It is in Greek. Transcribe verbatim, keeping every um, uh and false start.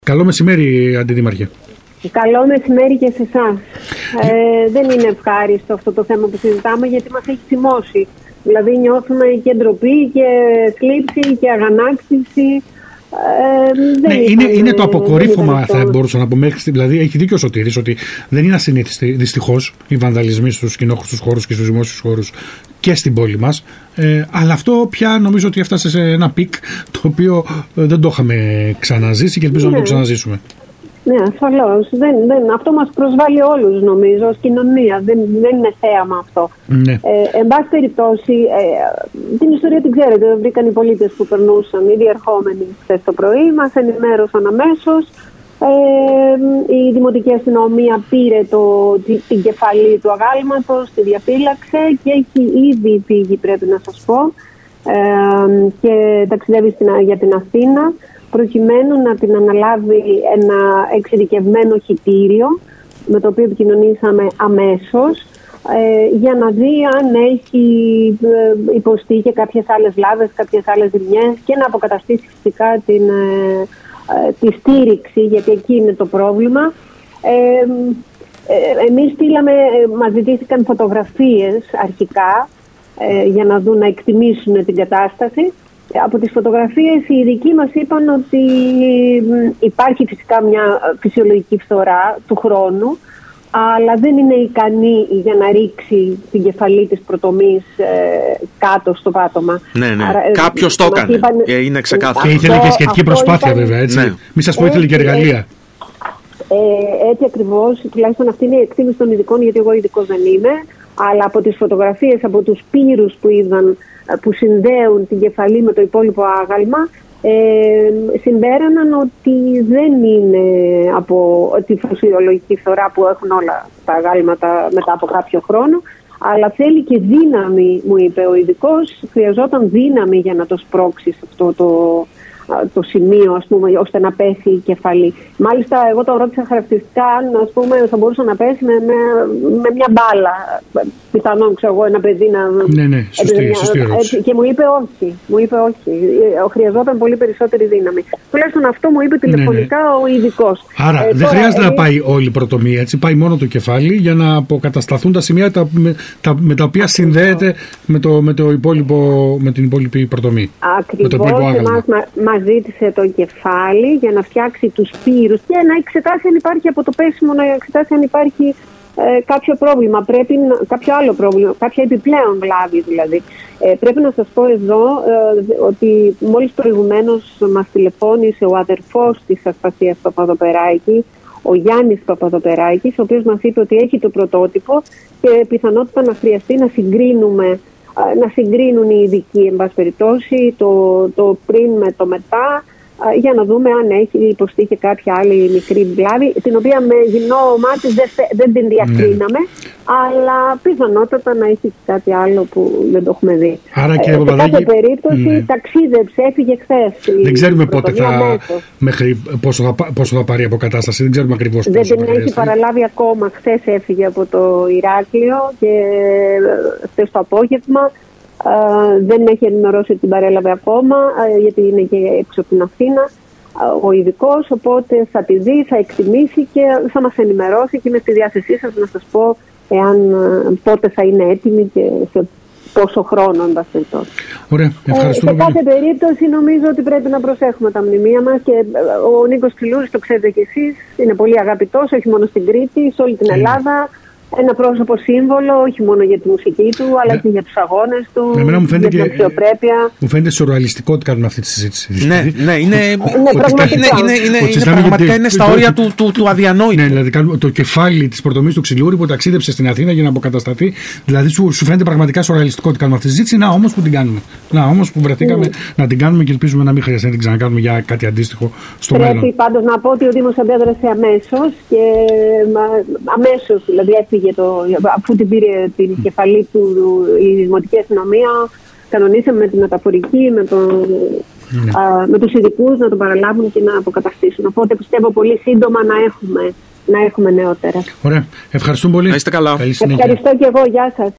Καλό μεσημέρι, Αντιδήμαρχε. Καλό μεσημέρι και σε εσάς. Ε, δεν είναι ευχάριστο αυτό το θέμα που συζητάμε, γιατί μας έχει θυμώσει. Δηλαδή νιώθουμε και ντροπή και θλίψη και αγανάκτηση. Ε, ναι, είναι, είναι, είναι το αποκορύφωμα, θα μπορούσα να πω. Μέχρι, δηλαδή, έχει δίκιο ο Σωτήρης ότι δεν είναι ασυνήθιστοι δυστυχώς οι βανδαλισμοί στους κοινόχρηστους χώρους και στους δημόσιους χώρους και στην πόλη μας. Ε, αλλά αυτό πια νομίζω ότι έφτασε σε ένα πικ το οποίο δεν το είχαμε ξαναζήσει και ελπίζω ναι. να το ξαναζήσουμε. Ναι, ασφαλώς. Δεν, δεν, αυτό μας προσβάλλει όλους, νομίζω, ως κοινωνία. Δεν, δεν είναι θέαμα αυτό. Ναι. Ε, εν πάση περιπτώσει, ε, την ιστορία την ξέρετε. Βρήκαν οι πολίτες που περνούσαν, οι διερχόμενοι χθες το πρωί, μας ενημέρωσαν αμέσως. Ε, η Δημοτική Αστυνομία πήρε το, την κεφαλή του αγάλματος, τη διαφύλαξε και έχει ήδη φύγει, πρέπει να σας πω, ε, και ταξιδεύει στην, για την Αθήνα, προκειμένου να την αναλάβει ένα εξειδικευμένο χιτήριο με το οποίο επικοινωνήσαμε αμέσως ε, για να δει αν έχει ε, υποστεί και κάποιες άλλες λάβες, κάποιες άλλες ζημιές και να αποκαταστήσει φυσικά την, ε, ε, τη στήριξη, γιατί εκεί είναι το πρόβλημα. Ε, ε, εμείς στείλαμε, ε, μας ζητήθηκαν φωτογραφίες αρχικά ε, για να δουν, να εκτιμήσουν την κατάσταση. Από τις φωτογραφίες οι ειδικοί μας είπαν ότι υπάρχει φυσικά μια φυσιολογική φθορά του χρόνου, αλλά δεν είναι ικανή για να ρίξει την κεφαλή της προτομής ε, κάτω στο πάτωμα. Ναι, ναι. Άρα, κάποιος το έκανε. Είπαν, είναι ξεκάθαρο. Και ήθελε και σχετική προσπάθεια είπαν, βέβαια, έτσι. Ναι. Μη σας πω, ήθελε και εργαλεία. Ε, έτσι ακριβώς, τουλάχιστον αυτή είναι η εκτίμηση των ειδικών, γιατί εγώ ειδικός δεν είμαι, αλλά από τις φωτογραφίες, από τους πύρους που είδαν, που συνδέουν την κεφαλή με το υπόλοιπο άγαλμα, ε, συμπέραναν ότι δεν είναι από τη φυσιολογική φθορά που έχουν όλα τα αγάλματα μετά από κάποιο χρόνο, αλλά θέλει και δύναμη, μου είπε ο ειδικός, χρειαζόταν δύναμη για να το σπρώξει αυτό το, το σημείο, ας πούμε, ώστε να πέσει η κεφαλή. Μάλιστα, εγώ τον ρώτησα χαρακτηριστικά αν, ας πούμε, θα μπορούσε να πέσει με, με, με μια μπάλα. Πιθανόν, ξέρω εγώ, ένα παιδί να... Ναι, ναι, σωστή, μια... σωστή ερώτηση. Και μου είπε όχι, μου είπε όχι. Χρειαζόταν πολύ περισσότερη δύναμη. Τουλάχιστον αυτό μου είπε τηλεφωνικά ναι, ναι. ο ειδικός. Άρα, ε, δεν τώρα, χρειάζεται ε... να πάει όλη η πρωτομία, έτσι. Πάει μόνο το κεφάλι για να αποκατασταθούν τα σημεία τα, με, τα, με τα οποία συνδέεται με, το, με, το υπόλοιπο, με την υπόλοιπη πρωτομή. Ακριβώς, μας ζήτησε το κεφάλι για να φτιάξει τους πύρους και να εξετάσει αν υπάρχει από το πέσιμο, να εξετάσει αν υπάρχει ε, κάποιο πρόβλημα, πρέπει, κάποιο άλλο πρόβλημα, κάποια επιπλέον βλάβη δηλαδή. Ε, πρέπει να σας πω εδώ ε, ότι μόλις προηγουμένως μας τηλεφώνησε ο αδερφός της Ασπασίας Παπαδοπεράκη, ο Γιάννης Παπαδοπεράκης, ο οποίος μας είπε ότι έχει το πρωτότυπο και πιθανότητα να χρειαστεί να συγκρίνουμε, να συγκρίνουν οι ειδικοί, εν πάση περιπτώσει, το, το πριν με το μετά, για να δούμε αν έχει υποστεί και κάποια άλλη μικρή βλάβη, την οποία με γυμνό μάτι δεν, δεν την διακρίναμε, ναι. αλλά πιθανότατα να έχει και κάτι άλλο που δεν το έχουμε δει. Άρα, κύριε ε, Παπαδάκη, σε κάθε περίπτωση ναι. ταξίδεψε, έφυγε χθες. Δεν ξέρουμε πότε θα, μέχρι πόσο θα, πόσο θα πάρει αποκατάσταση, δεν ξέρουμε ακριβώς πόσο. Δεν την έχει παραλάβει ακόμα. Χθες έφυγε από το Ηράκλειο και χθες το απόγευμα. Uh, δεν έχει ενημερώσει ότι την παρέλαβε ακόμα, uh, γιατί είναι και έξω από την Αθήνα uh, ο ειδικός, οπότε θα τη δει, θα εκτιμήσει και θα μας ενημερώσει και είμαι στη διάθεσή σας να σας πω εάν uh, πότε θα είναι έτοιμη και σε πόσο χρόνο εν πάση περιπτώσει. Ωραία, ευχαριστούμε. Uh, σε κάθε περίπτωση νομίζω ότι πρέπει να προσέχουμε τα μνημεία μας και uh, ο Νίκος Ξυλούρης, το ξέρετε κι εσείς, είναι πολύ αγαπητός, όχι μόνο στην Κρήτη, σε όλη την Ελλάδα. Ένα πρόσωπο σύμβολο, όχι μόνο για τη μουσική του, αλλά ναι. και για τους αγώνες του, Εμένα μου για την αξιοπρέπεια. Μου φαίνεται σουρεαλιστικό ότι κάνουμε αυτή τη συζήτηση. Ναι, ναι, είναι, ναι, πραγματικά είναι, είναι, είναι, είναι, πραγματικά είναι στα όρια του, του, του αδιανόητου. Ναι, δηλαδή κάνουμε το κεφάλι της πρωτομής του Ξυλούρη που ταξίδεψε στην Αθήνα για να αποκατασταθεί. Δηλαδή σου, σου φαίνεται πραγματικά σουρεαλιστικό ότι κάνουμε αυτή τη συζήτηση. Να όμως που την κάνουμε. Να όμως που βρεθήκαμε mm. να την κάνουμε και ελπίζουμε να μην χρειαστεί να την ξανακάνουμε για κάτι αντίστοιχο στο Πρέπει μέλλον. Πρέπει πάντως να πω ότι ο Δήμος αντέδρασε αμέσως και αμέσως δηλαδή έφυγε το. Αφού την πήρε την κεφαλή του η Δημοτική Αστυνομία, κανονίσαμε με τη μεταφορική, με, το, ναι. α, με τους ειδικούς να τον παραλάβουν και να αποκαταστήσουν. Οπότε πιστεύω πολύ σύντομα να έχουμε, να έχουμε νεότερα. Ωραία. Ευχαριστούμε πολύ. Να είστε καλά. Ευχαριστώ και εγώ. Γεια σας.